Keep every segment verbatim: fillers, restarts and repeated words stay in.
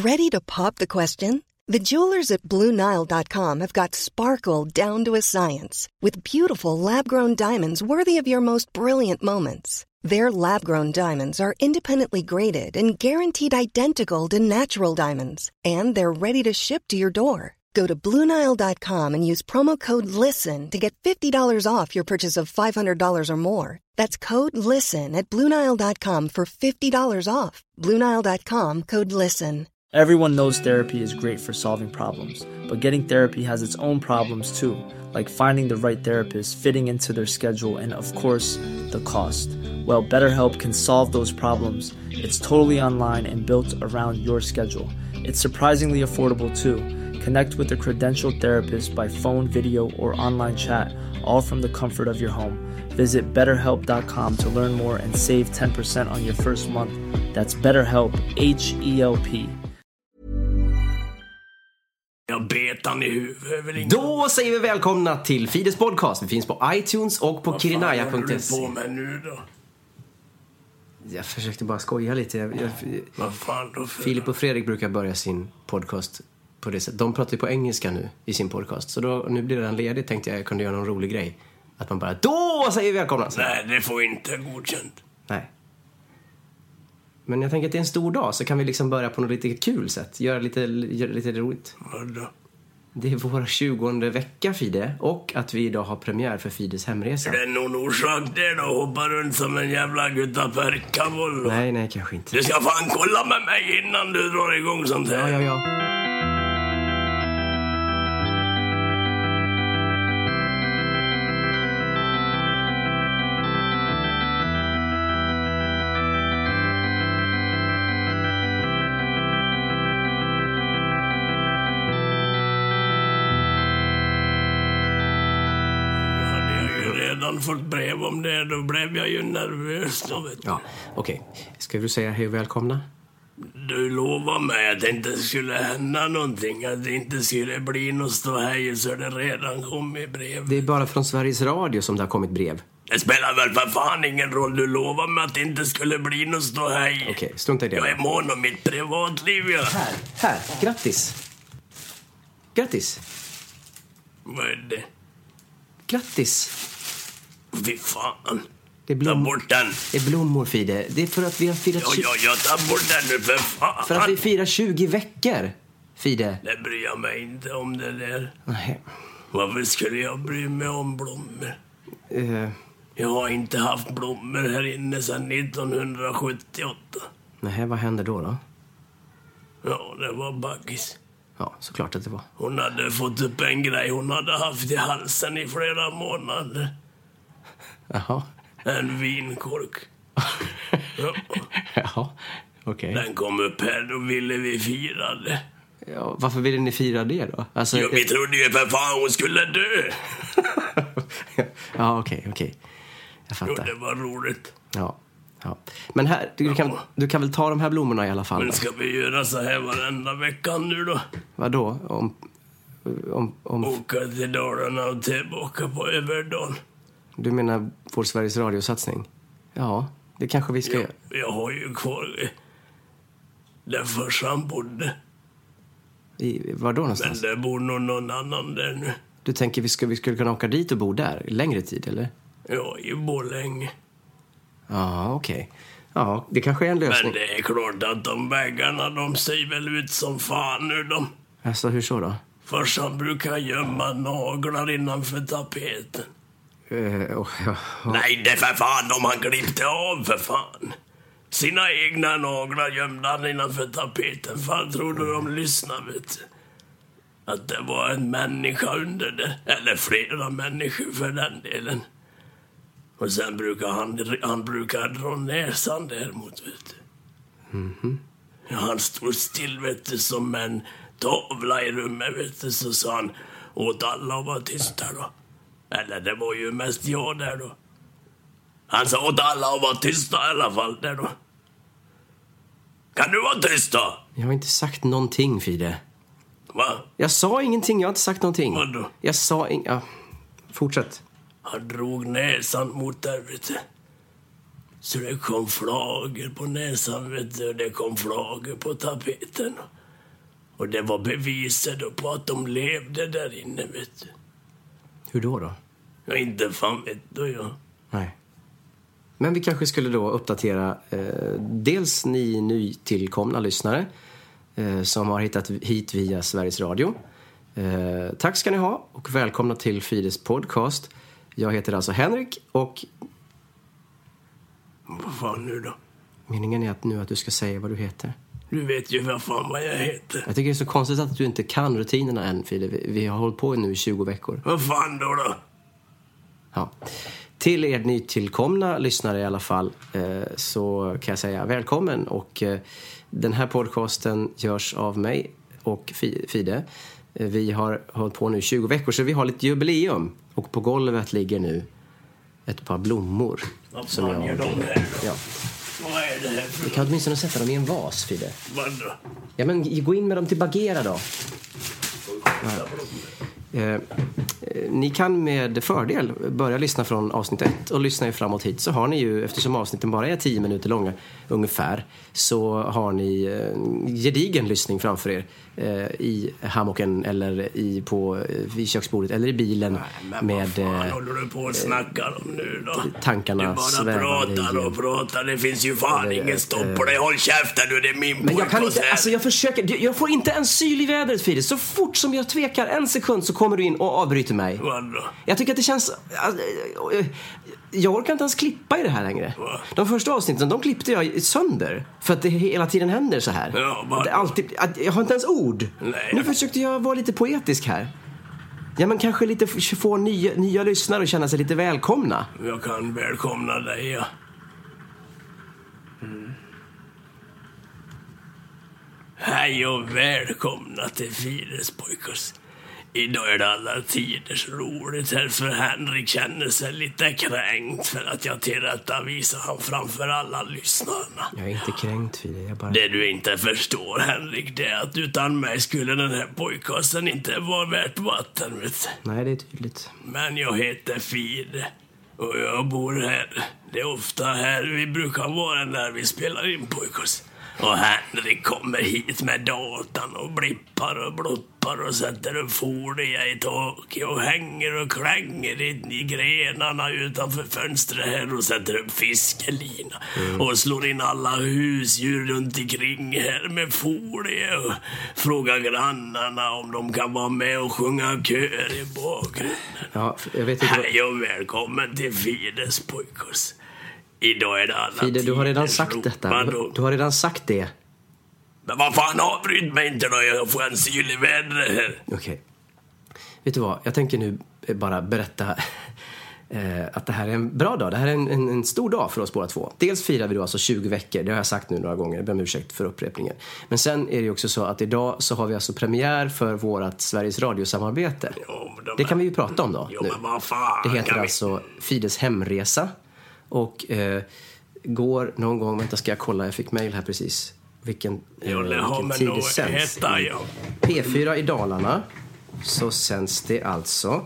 Ready to pop the question? The jewelers at Blue Nile dot com have got sparkle down to a science with beautiful lab-grown diamonds worthy of your most brilliant moments. Their lab-grown diamonds are independently graded and guaranteed identical to natural diamonds, and they're ready to ship to your door. Go to Blue Nile dot com and use promo code LISTEN to get fifty dollars off your purchase of five hundred dollars or more. That's code LISTEN at Blue Nile dot com for fifty dollars off. Blue Nile dot com, code LISTEN. Everyone knows therapy is great for solving problems, but getting therapy has its own problems too, like finding the right therapist, fitting into their schedule, and of course, the cost. Well, BetterHelp can solve those problems. It's totally online and built around your schedule. It's surprisingly affordable too. Connect with a credentialed therapist by phone, video, or online chat, all from the comfort of your home. Visit better help dot com to learn more and save ten percent on your first month. That's BetterHelp, H E L P. Jag bet han i huvudet. Då säger vi välkomna till Fides podcast. Vi finns på iTunes och på kirinaya punkt se. Vad fan håller du på med nu då? Jag försökte bara skoja lite. Jag, jag, Vad fan då för? Filip och Fredrik brukar börja sin podcast på det sättet. De pratar ju på engelska nu i sin podcast. Så då, nu blir den ledig, tänkte jag jag kunde göra någon rolig grej. Att man bara, då säger vi välkomna. Nej, det får inte godkänt. Nej. Men jag tänker att det är en stor dag, så kan vi liksom börja på något lite kul sätt. Göra lite, göra lite roligt. Vadå? Det är vår tjugonde vecka, Fide. Och att vi idag har premiär för Fides hemresa. Är det någon orsak det då? Hoppa runt som en jävla guttaperkavoll? Nej, nej, kanske inte. Du ska fan kolla med mig innan du drar igång sånt här. Ja, ja, ja. Fått brev om det, då blev jag ju nervös då, vet du. Ja, okej. Okay. Ska du säga hej och välkomna? Du lovar mig att det inte skulle hända någonting, att det inte skulle bli något ståhej så det redan kom i brev. Det är bara från Sveriges Radio som det har kommit brev. Det spelar väl för fan ingen roll, du lovar mig att det inte skulle bli något ståhej. Okej, okay, strunta i det. Jag är mån om mitt privatliv, ja. Här, här, grattis. Grattis. Vad är det? Grattis. Fy fan. Det är blom... Ta bort den. Det är blommor, Fide. Det är för att vi har firat... Ja, ja, ja, ta bort den nu för fan. För att vi firar tjugo veckor, Fide. Det bryr jag mig inte om det där. Nej. Varför skulle jag bry mig om blommor? Uh... Jag har inte haft blommor här inne sedan nittonhundrasjuttioåtta. Nej, vad hände då då? Ja, det var baggis. Ja, såklart att det var. Hon hade fått upp en grej hon hade haft i halsen i flera månader. Jaha. En vinkork. Ja. Jaha, okej. Okay. Den kom upp här och ville vi fira det. Ja, varför ville ni fira det då? Alltså, jo, vi trodde ju för fan hon skulle dö. Ja, okej, okay, okej. Okay. Jag fattar. Jo, det var roligt. Ja, ja. Men här, du kan, du kan väl ta de här blommorna i alla fall? Men ska vi göra så här varenda vecka nu då? Vadå? Om... om, om... Åka till Dalarna och tillbaka på överdagen. Du menar vår Sveriges Radio-satsning? Ja, det kanske vi ska jag, göra. Jag har ju kvar där farsan bodde. I, var då någonstans? Men det bor nog någon annan där nu. Du tänker vi skulle, vi skulle kunna åka dit och bo där längre tid, eller? Ja, i Borlänge. Ja, okej. Okay. Ja, det kanske är en lösning. Men det är klart att de väggarna, de ser väl ut som fan nu de. Alltså, hur så då? Farsan brukar gömma naglar innanför tapeten. Uh, oh, ja, oh. Nej, det för fan de han klippte av för fan. Sina egna naglar gömde han innanför tapeten. Fan trodde de lyssnade, vet du. Att det var en människa under det. Eller flera människor för den delen. Och sen brukar han, han brukar dra näsan däremot, vet du. Mm-hmm. Ja, han stod still, vet du, som en tavla i rummet, vet du. Så sa han åt alla att vara tysta då. Eller det var ju mest jag där då. Han sa åt alla att vara tysta i alla fall där då. Kan du vara tysta? Jag har inte sagt någonting, Fide. Va? Jag sa ingenting, jag har inte sagt någonting. Vadå? Jag sa inget... Ja. Fortsätt. Han drog näsan mot där, vet du. Så det kom flager på näsan, vet du. Det kom flager på tapeten. Och det var beviset då på att de levde där inne, vet du. Hur då då? Ja, inte fan vet du, ja. Nej. Men vi kanske skulle då uppdatera eh, dels ni nytillkomna lyssnare eh, som har hittat hit via Sveriges Radio. Eh, tack ska ni ha och välkomna till Fides podcast. Jag heter alltså Henrik och... Vad fan nu då? Meningen är att nu att du ska säga vad du heter. Du vet ju vad fan vad jag heter. Jag tycker det är så konstigt att du inte kan rutinerna än, Fide. Vi, vi har hållit på nu i tjugo veckor. Vad fan då då? Ja. Till er nytillkomna lyssnare i alla fall eh, så kan jag säga välkommen. Och eh, den här podcasten görs av mig och Fide. Eh, vi har hållit på nu i tjugo veckor så vi har lite jubileum. Och på golvet ligger nu ett par blommor. Vad som fan jag... gör de här då? Ja. Vad är det här för Du kan åtminstone sätta dem i en vas, Fide. vad då? Ja, men gå in med dem till Bagheera då. Ja. Eh, ni kan med fördel börja lyssna från avsnitt ett och lyssna er framåt hit. Så har ni ju, eftersom avsnitten bara är tio minuter långa ungefär, så har ni eh, gedigen lyssning framför er eh, i hammocken eller i, på, eh, vid köksbordet eller i bilen. Nej, men med vad fan eh, håller du på och snackar om nu då? tankarna Du bara svävar pratar i- och pratar. Det finns ju fan Eller, ingen stopp på dig. Håll käften nu, det är min Men jag kan podcast inte, här. alltså jag försöker, jag får inte en syl i vädret, Fide. Så fort som jag tvekar en sekund så kommer du in och avbryter mig. Vad då? Jag tycker att det känns... alltså, jag orkar inte ens klippa i det här längre. Va? De första avsnitten, de klippte jag sönder. För att det hela tiden händer så här. Ja, va? det är alltid, att- jag har inte ens ord. Nej. Nu försökte jag vara lite poetisk här. Ja, men kanske lite f- få nya, nya lyssnare och känna sig lite välkomna. Jag kan välkomna dig, ja. Mm. Hej och välkomna till Fides podcast. Idag är det alla tiders roligt här, för Henrik känner sig lite kränkt för att jag tillrättavisar han framför alla lyssnarna. Jag är inte kränkt, Fide. Jag bara... Det du inte förstår, Henrik, det är att utan mig skulle den här podcasten inte vara värt vatten, vet du. Nej, det är tydligt. Men jag heter Fide och jag bor här. Det är ofta här vi brukar vara när vi spelar in podcast. Och Henrik kommer hit med datan och blippar och bloppar och sätter en folie i taket och hänger och klänger in i grenarna utanför fönstret här och sätter upp fiskelina mm. och slår in alla husdjur runt omkring här med folie och frågar grannarna om de kan vara med och sjunga kör i bakgrunden. Ja, jag vet inte vad... Hej och välkommen till Fides podcast. Idag är det alla Fide, du har redan tiders sagt ro. detta. Vadå? Du har redan sagt det. Men vad fan, avbryt mig inte då, jag får en syl i vädret här. Okej. Vet du vad? Jag tänker nu bara berätta eh, att det här är en bra dag. Det här är en, en, en stor dag för oss båda två. Dels firar vi då alltså tjugo veckor. Det har jag sagt nu några gånger. Jag ber om ursäkt för upprepningen. Men sen är det ju också så att idag så har vi alltså premiär för vårat Sveriges Radio-samarbete. Jo, men de Det kan vi ju prata om då. Jo, nu. men vad fan. Det heter kan vi- alltså Fides hemresa. Och eh, går någon gång... Vänta, ska jag kolla? Jag fick mejl här precis. Vilken, eh, Jo, det har vilken man tid nog det sänds. heta, I ja. P fyra i Dalarna så sänds det alltså...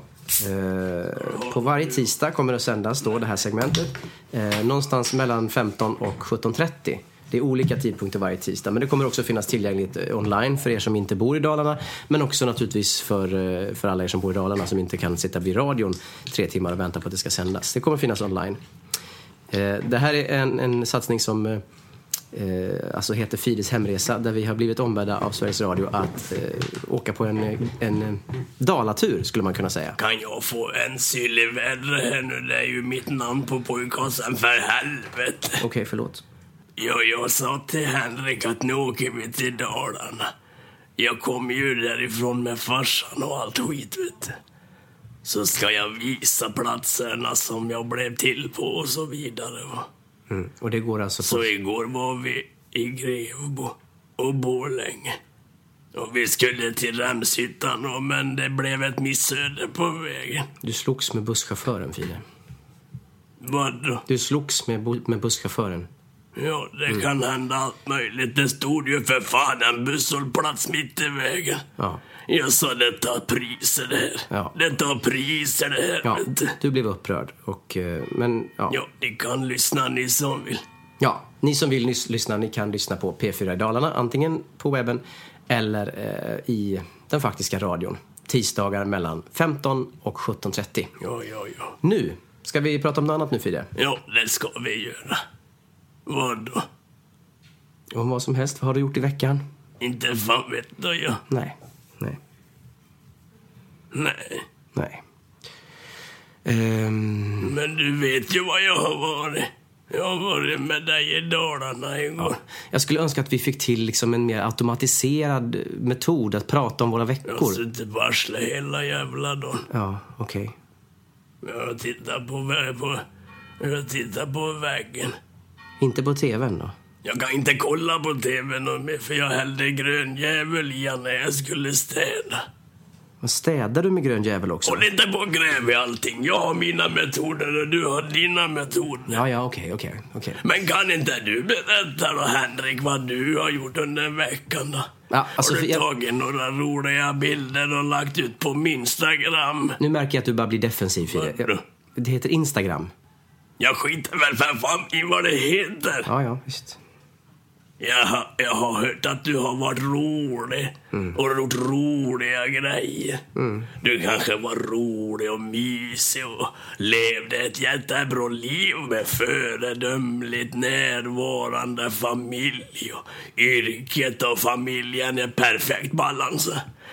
Eh, på varje tisdag kommer det att sändas då det här segmentet. Eh, någonstans mellan femton och sjutton trettio. Det är olika tidpunkter varje tisdag. Men det kommer också finnas tillgängligt eh, online för er som inte bor i Dalarna. Men också naturligtvis för, eh, för alla er som bor i Dalarna som inte kan sitta vid radion tre timmar och vänta på att det ska sändas. Det kommer finnas online. Eh, det här är en, en satsning som eh, alltså heter Fides hemresa, där vi har blivit ombedda av Sveriges Radio att eh, åka på en, en, en dalatur, skulle man kunna säga. Kan jag få en syl i vädret här nu? Det är ju mitt namn på podcasten, för helvete. Okej, okay, förlåt. Ja, jag sa till Henrik att nu åker vi till Dalarna. Jag kom ju därifrån med farsan och allt skit, vet du. Så ska jag visa platserna som jag blev till på och så vidare, va. Mm. Och det går alltså på... Så igår var vi i Grevbo och Borlänge. Och vi skulle till Ramshyttan, och men det blev ett missöde på vägen. Du slogs med busschauffören, Fide. Vadå? Du slogs med, bu- med busschauffören. Ja, det kan hända allt möjligt. Det stod ju för fan en busshållplats mitt i vägen. Ja. Jag sa, det tar priser det här. Ja. Det tar priser det här, Ja, vet du. du blev upprörd. Och, eh, men, ja. Ja, ni kan lyssna, ni som vill. Ja, ni som vill nys- lyssna, ni kan lyssna på P fyra i Dalarna, antingen på webben eller eh, i den faktiska radion. Tisdagar mellan femton och sjutton trettio. Ja, ja, ja. Nu, ska vi prata om något annat nu, Fide? Ja, det ska vi göra. Vad då? Om vad som helst, vad har du gjort i veckan? Inte fan vet då jag. Nej, nej, Nej. nej. Ehm, Men du vet ju vad jag har varit. Jag har varit med dig i Dalarna igår. jag skulle önska att vi fick till liksom en mer automatiserad metod att prata om våra Jag veckor. sitter på arslet hela jävla dagen. Ja, okej. Jag tittar på, vä- på, jag tittar på väggen. Inte på tvn då? Jag kan inte kolla på tvn och mer, för jag hällde grön djävul i när jag skulle städa. Men städar du med grön djävul också? Håll inte på och gräv i allting. Jag har mina metoder och du har dina metoder. Ja, ja, okej, okej, okej. Men kan inte du berätta då, Henrik, vad du har gjort under veckan då? Ja, alltså, har du jag- tagit några roliga bilder och lagt ut på Instagram? Nu märker jag att du bara blir defensiv, Fide. Vadå? Jag- Det heter Instagram. Jag skiter väl för fan i vad det heter. Ja, ja, visst. Jag, har- jag har hört att du har varit rolig och gjort roliga grejer. Du kanske var rolig och mysig och levde ett jättebra liv med föredömligt närvarande familj. Och yrket och familjen är perfekt balans.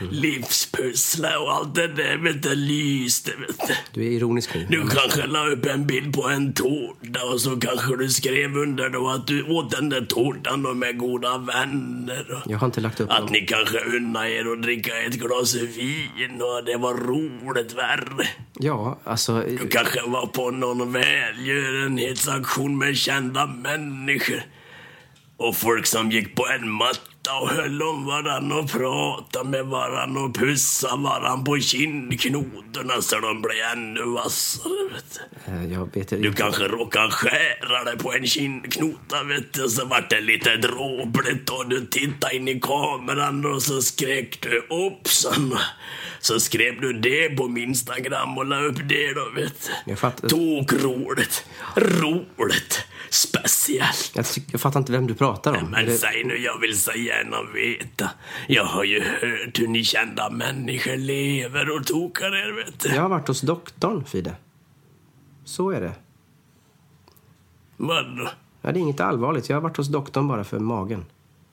Livspussla och allt det där, vet du, lyste, vet du. Du är ironisk nu. Du kanske la upp en bild på en tårta och så kanske du skrev under då att du åt den där tårtan då med goda vänner. Och Jag har inte lagt upp att någon. ni kanske unnar er att dricka ett glas vin och det var roligt värre. Ja, alltså... Du kanske var på någon välgörenhetsaktion med kända människor. Och folk som gick på en matta och höll om varann och pratade med varann och pussade varann på kindknotorna så de blev ännu vassare, vet du. eh, Jag vet Du inte. kanske råkade skära dig på en kindknota, vet du, så vart det lite dråpligt och du tittade in i kameran och så skrek du uppsan. Så skrev du det på min Instagram och la upp det då, vet du. Jag fattar- Tokroligt, roligt, speciellt. Jag, tyck, jag fattar inte vem du pratar om. Men Det- säg nu, jag vill så gärna veta. Jag har ju hört hur ni kända människor lever och tokar er, vet du. Jag har varit hos doktorn, Fide. Så är det. Vadå? Ja, det är inget allvarligt. Jag har varit hos doktorn bara för magen.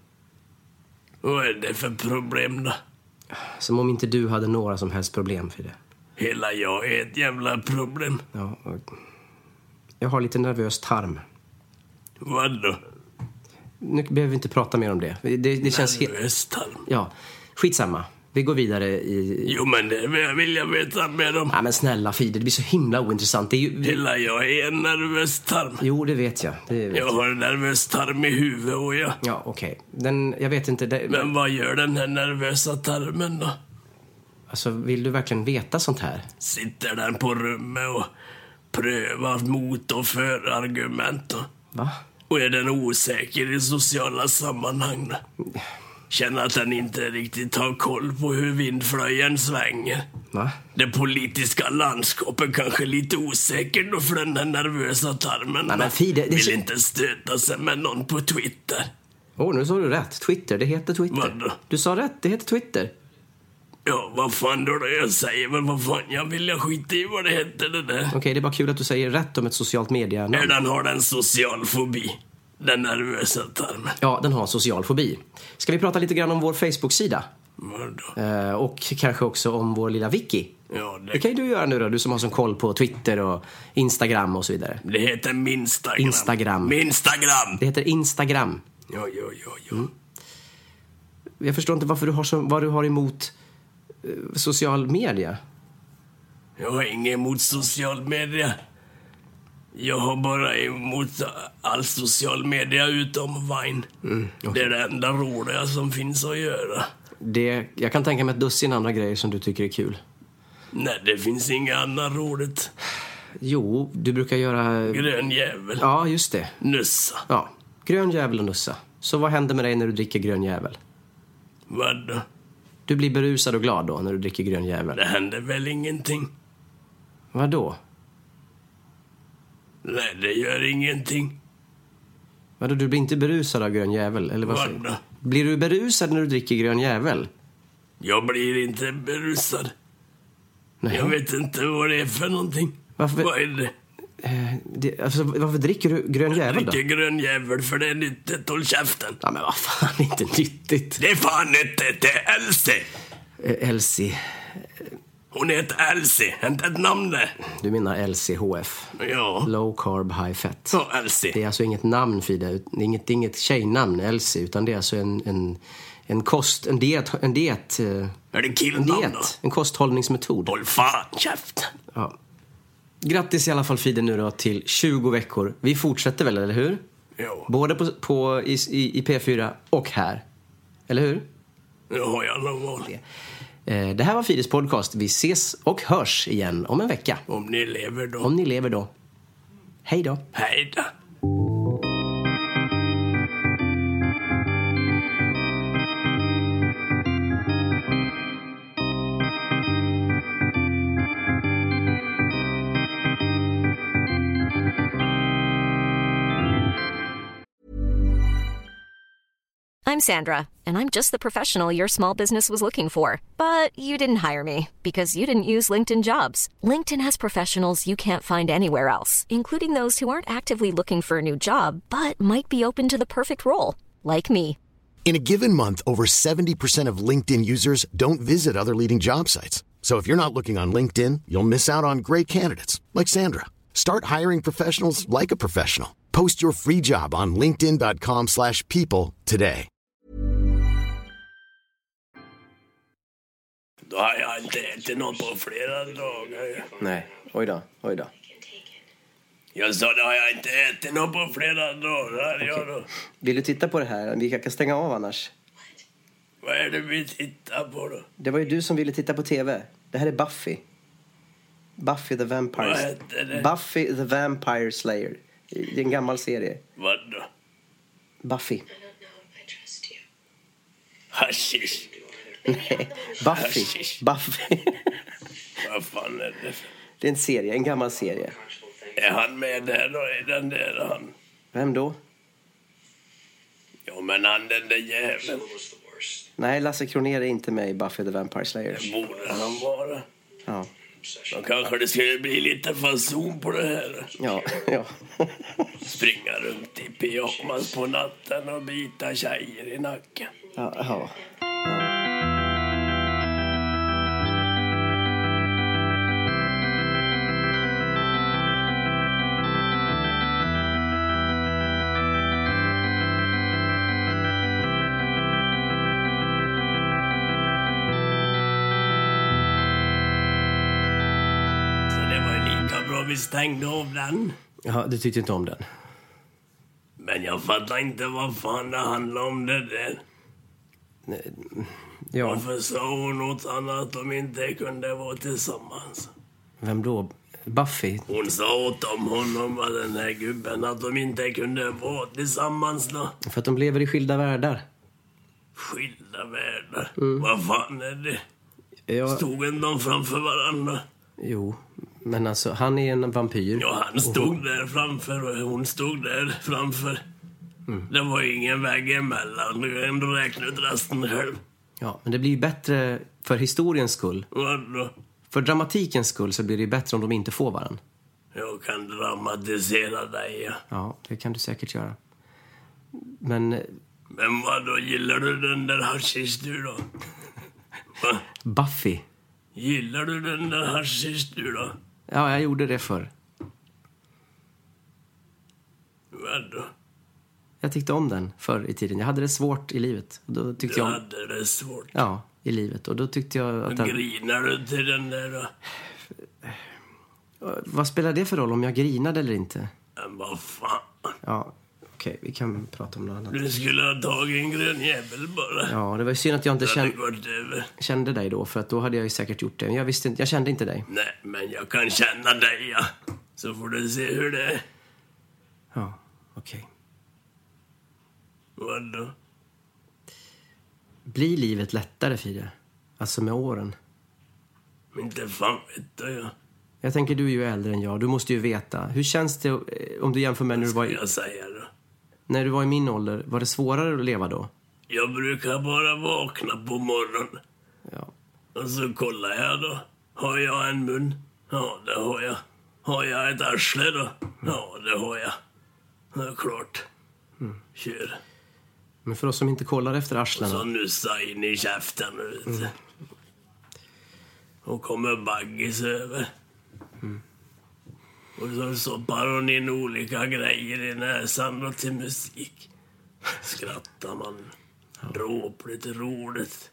Vad är det för problem då? Som om inte du hade några som helst problem, Fide. Hela jag är ett jävla problem. Ja, och... Jag har lite nervös tarm. Vadå? Nu behöver vi inte prata mer om det. Det, det känns helt... Nervöstarm. Ja, skitsamma. Vi går vidare i... Jo, men det vill jag veta mer om. Ja, men snälla Fide, det blir så himla ointressant. Det är ju... Hela jag är en nervös tarm. Jo, det vet jag. Det vet Jag jag. har en nervös tarm i huvudet och jag. Ja, okej. Den... Jag vet inte... Det... Men vad gör den här nervösa tarmen då? Alltså, vill du verkligen veta sånt här? Sitter den på rummet och prövar mot och för argument då? Va? Och är den osäker i sociala sammanhang då? Känner att den inte riktigt har koll på hur vindflöjen svänger. Va? Det politiska landskapet kanske är lite osäkert då för den här nervösa tarmen. Nej, men Fide, det är vill så- inte stöta sig med någon på Twitter. Åh, oh, nu sa du rätt. Twitter, det heter Twitter. Vadå? Du sa rätt, det heter Twitter. Ja, vad fan då, då jag säger väl vad fan jag vill, jag skita i vad det heter det där. Okej, det är bara kul att du säger rätt om ett socialt media-namn. Den har den social fobi. Den nervösa tarmen. Ja, den har social fobi. Ska vi prata lite grann om vår Facebook-sida? Vadå? Eh, och kanske också om vår lilla wiki. Ja, Det det, kan ju du göra nu då, du som har sån koll på Twitter och Instagram och så vidare. det heter Minstagram. Instagram. Minstagram. Det heter Instagram. Ja, ja, ja, ja. Mm. Jag förstår inte varför du har så, vad du har emot eh, social media. Jag har inget emot social media. Jag har bara emot all social media utom Vine. Mm, Det är det enda roliga som finns att göra. Det, jag kan tänka mig ett dussin andra grejer som du tycker är kul. Nej, det finns inget annat roligt. Jo, du brukar göra... Grön jävel. Ja, just det. Nussa. Ja, grön jävel och nussa. Så vad händer med dig när du dricker grön jävel? Vadå? Du blir berusad och glad då när du dricker grön jävel. Det händer väl ingenting? Vad då? Nej, det gör ingenting. Vadå, du blir inte berusad av grön jävel? Eller vad säger Vadå? Blir du berusad när du dricker grön jävel? Jag blir inte berusad. Nej. Jag vet inte vad det är för någonting. Varför? Vad är det? Eh, det alltså, varför dricker du grön jävel då? Jag dricker grön jävel för det är nyttigt. Håll käften. Ja, men vad fan, inte nyttigt. Det är fan nyttigt. Det är Elsie. Eh, Elsie. Hon heter Elsie. Inte ett namn det. Du menar L C H F. Ja. Low carb, high fat. Så Elsie. Det är alltså inget namn, Frida. Det är inget, det är inget tjejnamn, Elsie. Utan det är alltså en, en, en kost, en diet, en diet. Är det En killnamn då? diet, en kosthållningsmetod. Håll fan käften. Ja. Grattis i alla fall, Frida, nu då till tjugo veckor. Vi fortsätter väl, eller hur? Ja. Både på, på, i, i, i P fyra och här. Eller hur? Nu har jag någon val. Eh, det här var Fides podcast. Vi ses och hörs igen om en vecka. Om ni lever då. Om ni lever då. Hej då. Hej då. I'm Sandra, and I'm just the professional your small business was looking for. But you didn't hire me because you didn't use LinkedIn Jobs. LinkedIn has professionals you can't find anywhere else, including those who aren't actively looking for a new job, but might be open to the perfect role, like me. In a given month, over seventy percent of LinkedIn users don't visit other leading job sites. So if you're not looking on LinkedIn, you'll miss out on great candidates like Sandra. Start hiring professionals like a professional. Post your free job on linkedin dot com slash people today. Då har jag inte ätit något på flera dagar. Nej, oj då, oj då. Jag sa det har jag inte ätit något på flera dagar. Okay. Jag då. Vill du titta på det här? Vi kan stänga av annars. Vad är det vi tittar på då? Det var ju du som ville titta på tv. Det här är Buffy. Buffy the Vampire. Vad heter det? Buffy the Vampire Slayer. Det är en gammal serie. Vad då? Buffy. Hashish. Nej, Buffy. Hashish. Buffy. Vad fan är det? Det är en serie, en gammal serie. Är han med där då? Är den där han? Vem då? Ja, men han den där jäveln. Nej, Lasse Kronér är inte med i Buffy the Vampire Slayer. Det borde han vara. Ja. Då kanske det skulle bli lite fason på det här. Ja, ja. Springa runt i pyjamas på natten och bita tjejer i nacken. Ja, ja. Vi stängde av den. Ja, du tyckte inte om den. Men jag fattar inte vad fan det handlar om det där. Nej, ja. Varför sa hon något annat om inte kunde vara tillsammans? Vem då? Buffy? Hon sa åt om honom och den här gubben att de inte kunde vara tillsammans då. För att de lever i skilda världar. Skilda världar? Mm. Vad fan är det? Ja. Stod en de framför varandra? Jo, men alltså han är en vampyr. Ja, han stod där framför och hon stod där framför. Mm. Det var ingen väg emellan. Du kan ändå räkna ut resten själv. Ja, men det blir ju bättre för historiens skull. Vadå? För dramatikens skull så blir det bättre om de inte får varann. Jag kan dramatisera dig, ja. Ja, det kan du säkert göra. Men... Men vadå, gillar du den där hashish du då? Va? Buffy. Gillar du den där hashish du då? Ja, jag gjorde det förr. Vadå? Jag tyckte om den förr i tiden. Jag hade det svårt i livet. Och då tyckte du jag om... hade det svårt? Ja, i livet. Och då tyckte jag att... Den... Grinar du till den där då? Vad spelar det för roll om jag grinade eller inte? Men vad fan? Ja, okej. Okay, vi kan prata om något annat. Du skulle ha tagit en grön jävel bara. Ja, det var ju synd att jag inte kände, över. kände dig då. För att då hade jag ju säkert gjort det. Men jag visste inte, jag kände inte dig. Nej, men jag kan känna dig, ja. Så får du se hur det är. Ja, okej. Okay. Vadå? Blir livet lättare, Fide? Alltså med åren? Inte fan vet jag. Jag tänker, du är ju äldre än jag. Du måste ju veta. Hur känns det om du jämför med när du var i... jag säga då? När du var i min ålder, var det svårare att leva då? Jag brukar bara vakna på morgonen. Ja. Och så kollar jag då. Har jag en mun? Ja, det har jag. Har jag ett arsle då? Ja, det har jag. Det är klart. Mm. Kör. Men för oss som inte kollar efter Och arslena. så nussa in i käften, vet du. Mm. Och kommer baggis över. Mm. Och så stoppar hon in olika grejer i näsan och till musik. Skrattar man. Dråpligt roligt.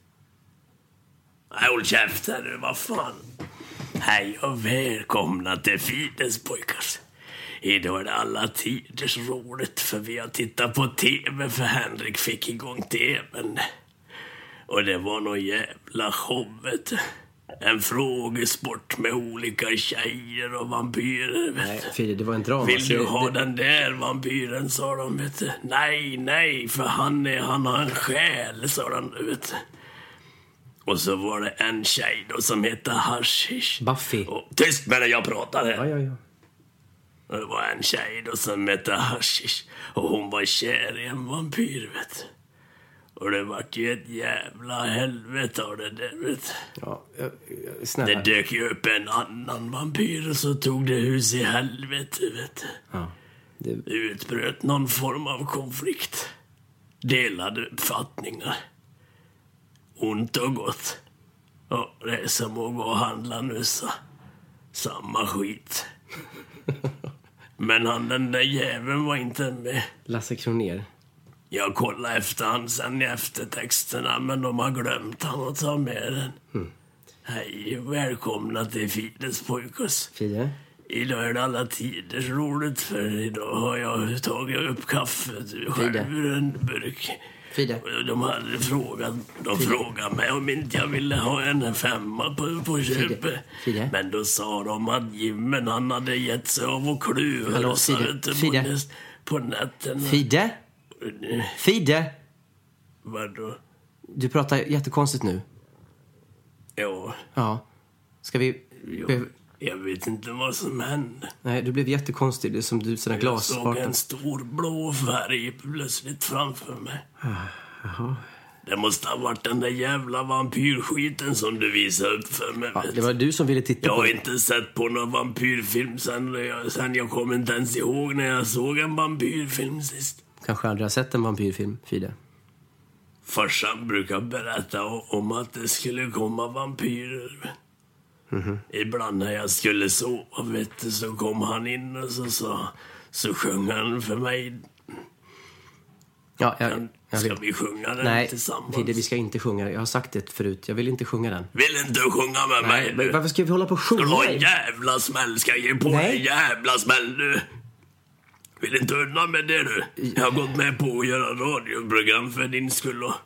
Nej, håll käften nu, vad fan. Hej och välkomna till Fides pojkars. Idag är det alla tiders roligt för vi har tittat på tv för Henrik fick igång tvn. Och det var någon jävla show, vet du. En frågesport med olika tjejer och vampyrer, vet Nej, du. Fide, det var en drama. Vill du Så ha det... den där vampyren, sa de, vet du. Nej, nej, för han, är, han har en själ, sa de, vet du. Och så var det en tjej då som hette Hashish. Buffy. Och, tyst med det, jag pratar här. Ja, ja, ja. Och det var en tjej då som hette Hashish. Och hon var kär i en vampyr, vet du. Och det vart ju ett jävla helvete av det där, vet du. Ja, jag, jag, snälla. Det dök ju upp en annan vampyr och så tog det hus i helvete, vet du. Ja, det... Det utbröt någon form av konflikt. Delade uppfattningar. Ont och gott. Ja, det är som att gå och handla nussa. Samma skit. Men han, den där jäveln var inte med. Lasse Kronér. Jag kollade efter han sen i eftertexterna, men de har glömt han att ta med den. Mm. Hej, välkomna till Fides pojkars. Fide? Idag är det alla tiders roligt, för idag har jag tagit upp kaffet själv ur en burk. Fide? De hade frågat, de frågade mig om inte jag ville ha en femma på, på köpet. Fide? Fide? Men då sa de att Jimmen, han hade gett sig av och kluva. Hallå, Fide? Fide? På nätten. Fide? Fide? Vadå? Du pratar jättekonstigt nu. Ja. Ja. Ska vi... Jo. Jag vet inte vad som hände. Nej, du blev jättekonstig. Det är som du, såna glas. Jag såg en stor blå färg plötsligt framför mig. Jaha. Det måste ha varit den där jävla vampyrskiten som du visade upp för mig. Ja, det var du som ville titta jag på har det. inte sett på någon vampyrfilm sen jag, sen jag kom inte ens ihåg när jag såg en vampyrfilm sist. Kanske aldrig har sett en vampyrfilm, Fide. Farsan brukar berätta om att det skulle komma vampyrer. Mm-hmm. Ibland när jag skulle sova, vet du, så kom han in och så sa, så sjöng han för mig. Ja, jag, jag ska vill... vi sjunga den Nej, tillsammans? Fide, vi ska inte sjunga. Jag har sagt det förut. Jag vill inte sjunga den. Vill inte du sjunga med Nej, mig men nu? varför ska vi hålla på och Ska du ha sjunga? en jävla smäll? Ska jag ge på Nej. en jävla smäll nu? Vill inte unna med det du? Jag har gått med på att göra radioprogram för din skull och...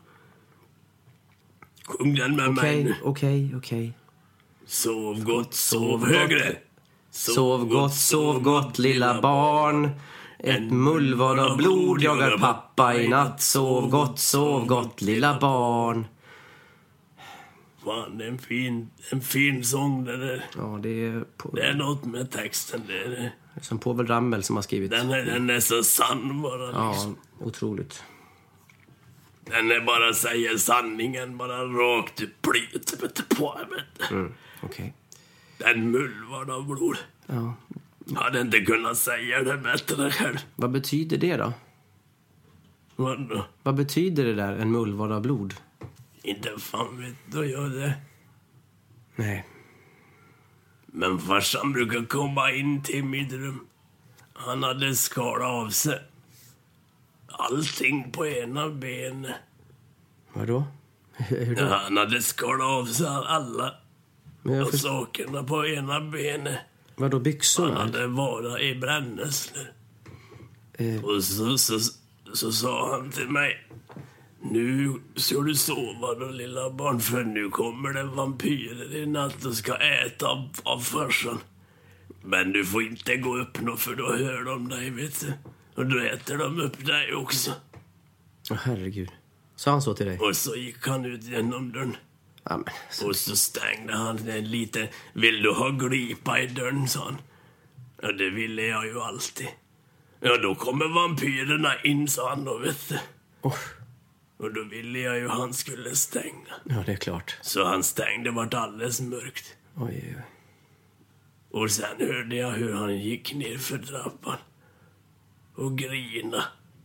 Sjung den med mig nu. Okej, okej, okej. Sov gott, sov, Sov högre. Sov gott, sov gott, lilla barn. Ett mullvad av blod jagar pappa i natt. Sov gott, sov gott, lilla barn. Fan, det är en fin, en fin sång det där. Ja, det är, på, Det är något med texten. Det är det. som Povel Ramel som har skrivit. Den är, den är så sann bara. Liksom. Ja, otroligt. Den är bara säger sanningen, bara rakt upp plyt på vet du. Mm, okej. Den mullvad av blod. Ja. Jag hade inte kunnat säga det bättre själv. Vad betyder det då? Vadå? Vad betyder det där, en mullvad av blod? Inte fan vet du jag det. Nej. Men farsan brukar komma in till mitt rum. Han hade skalat av sig allting på ena benet. Vadå? Hur då? Ja, han hade skalat av sig alla Men jag och först... sakerna på ena benet. Vadå, Han byxorna? hade varit i brännässlor. Eh, Och så, så, så sa han till mig: nu ska du sova då, lilla barn, för nu kommer det vampyrer i natt och ska äta av, av farsan. Men du får inte gå upp nå, för då hör de dig, vet du. Och då äter de upp dig också. Åh, herregud. Sa han så till dig? Och så gick han ut genom dörren. Ja, men, så... Och så stängde han den lite. Vill du ha glipa i dörren, sa han. Ja, det ville jag ju alltid. Ja, då kommer vampyrerna in, sa han då, vet du. Oh. Och då ville jag ju han skulle stänga. Ja, det är klart. Så han stängde, vart alldeles mörkt. Oj, oj. Och sen hörde jag hur han gick ner för trappan. Och grina.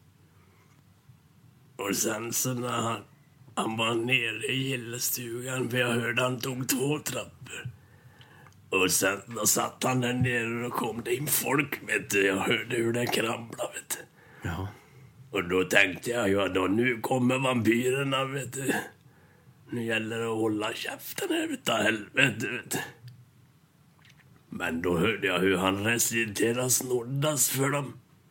Och sen så när han, han var nere i gillestugan, för jag hörde han tog två trappor. Och sen då satt han där nere och kom det in folk, vet du. Jag hörde hur det kramlade, vet du. Ja. Och då tänkte jag, ja då, nu kommer vampyrerna, vet du. Nu gäller det att hålla käften här, vet du, helvete, vet du. Men då hörde jag hur han reciterade snoddas för dem.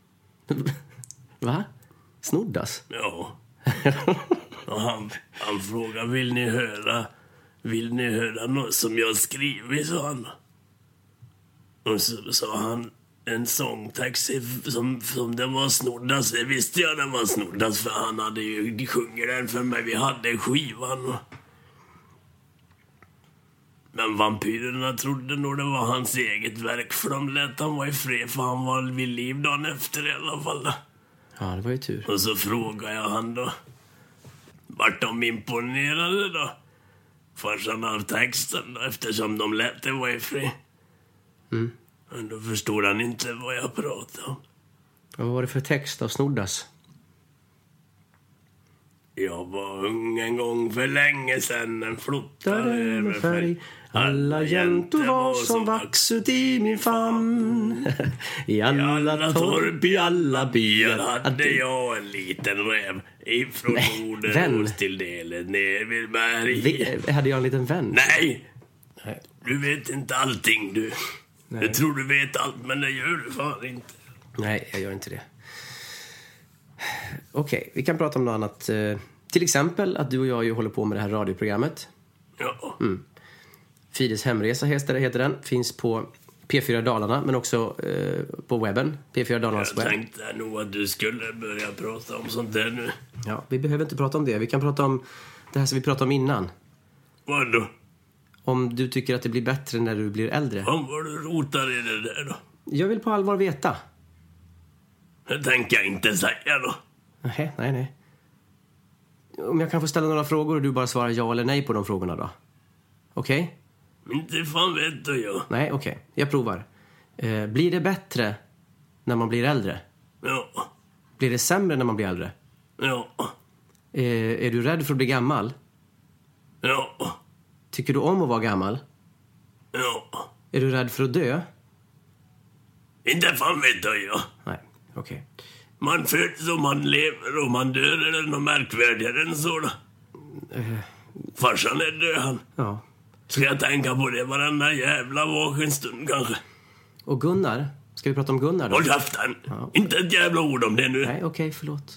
Va? Snoddas? Ja. Och han, han frågade, vill ni höra, vill ni höra något som jag skrivit, sa han. Och så sa han en sångtext som, som den var snoddas. Det visste jag den var snoddas, för han hade ju sjungit den för mig. Vi hade skivan. Och... Men vampyrerna trodde nog det var hans eget verk, för de lät han vara i fred, för han var vid liv dagen efter i alla fall. Ja, det var ju tur. Och så frågade jag han då, vart de imponerade då? Farsan av texten då, eftersom de lät det vara i fred. Mm. Men då förstod han inte vad jag pratade om. Vad var det för text av snoddas? Jag var ung en gång för länge sedan, en flottare med färg. Alla jäntor var som vax ut i min famn. I alla torp, i alla byar hade jag en liten räv. Ifrån Norderås till delen ner vid berg. Vi, hade jag en liten vän? Nej! Nej. Du vet inte allting, du. Nej. Du tror du vet allt, men det gör du fan inte. Nej, jag gör inte det. Okej, okay, vi kan prata om något annat. Till exempel att du och jag ju håller på med det här radioprogrammet. Ja. Mm. Fides hemresa heter, heter den. Finns på P fyra Dalarna, men också eh, på webben. P fyra Dalarnas jag webb. Jag tänkte nog att du skulle börja prata om sånt där nu. Ja, vi behöver inte prata om det. Vi kan prata om det här som vi pratade om innan. Vad då? Om du tycker att det blir bättre när du blir äldre. Om vad du rotar i det där då? Jag vill på allvar veta. Det tänker jag inte säga då. Nej, nej, nej. Om jag kan få ställa några frågor och du bara svarar ja eller nej på de frågorna då. Okej? Okay? Inte fan vet du jag. Nej, okej. Okay. Jag provar. Eh, blir det bättre när man blir äldre? Ja. Blir det sämre när man blir äldre? Ja. Eh, är du rädd för att bli gammal? Ja. Tycker du om att vara gammal? Ja. Är du rädd för att dö? Inte fan vet du jag. Nej, okej. Okay. Man föds och man lever och man dör, eller något märkvärdigare än så då. Uh, Farsan är död han. Ja. Ska jag tänka på det varenda jävla vaken stund kanske. Och Gunnar? Ska vi prata om Gunnar då? Håll käften! Ja. Inte ett jävla ord om det nu. Nej, okej, okay, förlåt.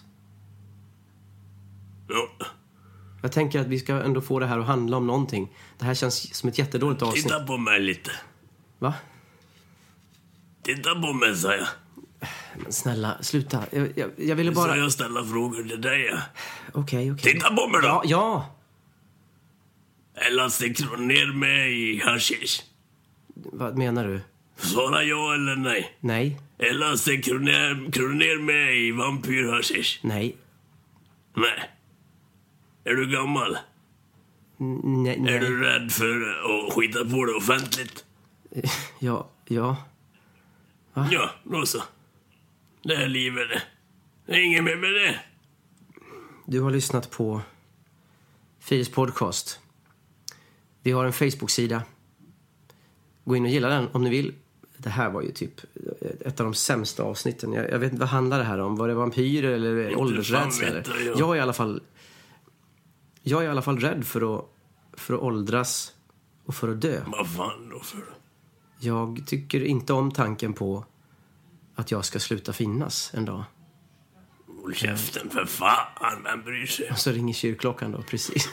Ja. Jag tänker att vi ska ändå få det här att handla om någonting. Det här känns som ett jättedåligt avsnitt. Titta på mig lite. Va? Titta på mig, sa jag. Men snälla, sluta. Jag, jag, jag ville bara... Så jag ställa frågor till dig, ja. Okej, okay, okej. Okay. Titta på mig då! Ja, ja. Eller sticker ner med i hashish. Vad menar du? Svara ja eller nej. Nej. Eller sticker ner, ner med i vampyrhashish. Nej. Nej. Är du gammal? N- nej, nej. Är du rädd för att skita på det offentligt? Ja, ja. Va? Ja, då så. Det är livet det. Det är inget mer med det. Du har lyssnat på Fides podcast. Vi har en Facebook-sida. Gå in och gilla den om ni vill. Det här var ju typ ett av de sämsta avsnitten. Jag, jag vet inte vad handlar det här om. Var det vampyrer eller åldersrädsla? Eller? Jag. jag är i alla fall Jag är i alla fall rädd för att för att åldras och för att dö. Vad fan då för? Jag tycker inte om tanken på att jag ska sluta finnas en dag. Håll käften för fan, vem bryr sig? Och så ringer kyrkklockan då, precis.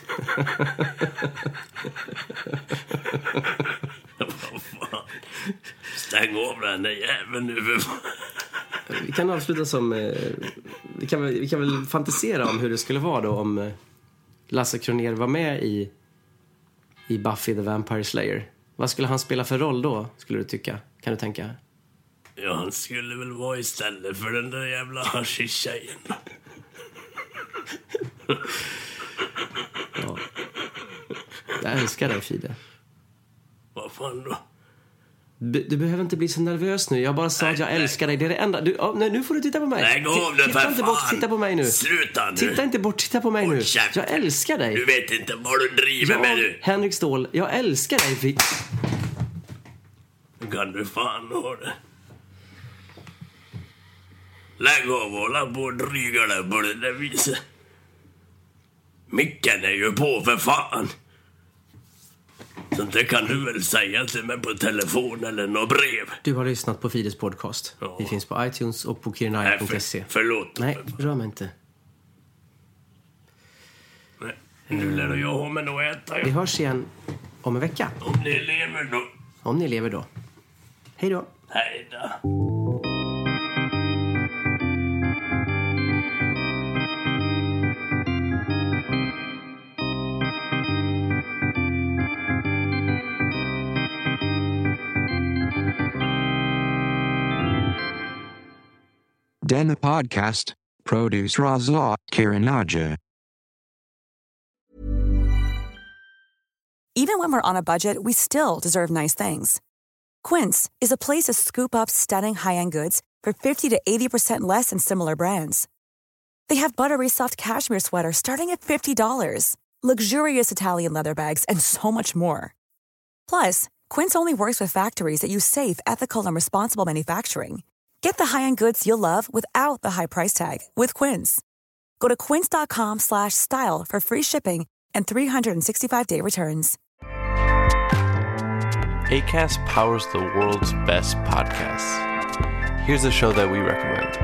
Vad fan? Stäng av den där jäveln nu för fan. Vi kan avsluta som... Eh, vi, kan, vi kan väl fantisera om hur det skulle vara då om eh, Lasse Kronér var med i, i Buffy the Vampire Slayer. Vad skulle han spela för roll då, skulle du tycka? Kan du tänka? Ja, han skulle väl vara istället för den där jävla hashish-tjejen. Ja. Jag älskar dig, Fide. Vad fan då? Be- du behöver inte bli så nervös nu. Jag bara sa att jag älskar dig. Det är det enda. Du, oh, nej, nu får du titta på mig. Lägg av det, titta för inte fan. bort, titta på mig nu. Sluta nu. Titta inte bort, titta på mig nu. käft. Jag älskar dig. Du vet inte vad du driver Ja, med nu. Henrik Ståhl, jag älskar dig. Fi- Kan du fan ha det? Lägg av och hålla på och dryga dig på det där viset. Micken är ju på för fan. Sånt det kan du väl säga till mig på telefon eller något brev. Du har lyssnat på Fides podcast. Ja. Vi finns på iTunes och på kirinaya Nej, punkt för, se. förlåt. Nej, rör mig inte. Nej, nu lär jag ha mig att äta. Vi hörs igen om en vecka. Om ni lever då. Om ni lever då. Hej då. Hej då. Denna podcast, produce Raza Kirinaja. Even when we're on a budget, we still deserve nice things. Quince is a place to scoop up stunning high-end goods for fifty to eighty percent less than similar brands. They have buttery soft cashmere sweaters starting at fifty dollars, luxurious Italian leather bags, and so much more. Plus, Quince only works with factories that use safe, ethical, and responsible manufacturing. Get the high-end goods you'll love without the high price tag with Quince. Go to quince.com slash style for free shipping and three sixty-five day returns. Acast powers the world's best podcasts. Here's a show that we recommend.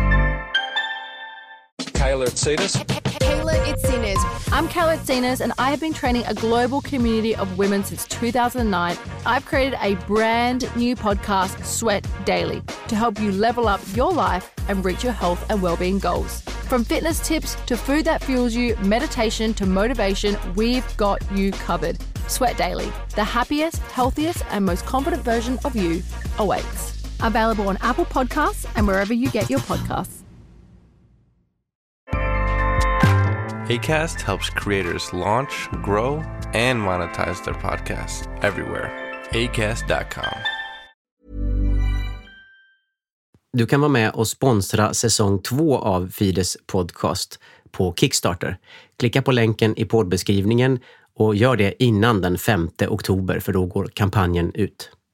Kayla Itsinas. Kayla Itsinas. I'm Kayla Itsinas, and I have been training a global community of women since two thousand nine. I've created a brand new podcast, Sweat Daily, to help you level up your life and reach your health and well-being goals. From fitness tips to food that fuels you, meditation to motivation, we've got you covered. Sweat Daily, the happiest, healthiest, and most confident version of you awaits. Available on Apple Podcasts and wherever you get your podcasts. Acast helps creators launch, grow, and monetize their podcasts everywhere. acast dot com. Du kan vara med och sponsra säsong två av Fides podcast på Kickstarter. Klicka på länken i poddbeskrivningen och gör det innan den femte oktober, för då går kampanjen ut.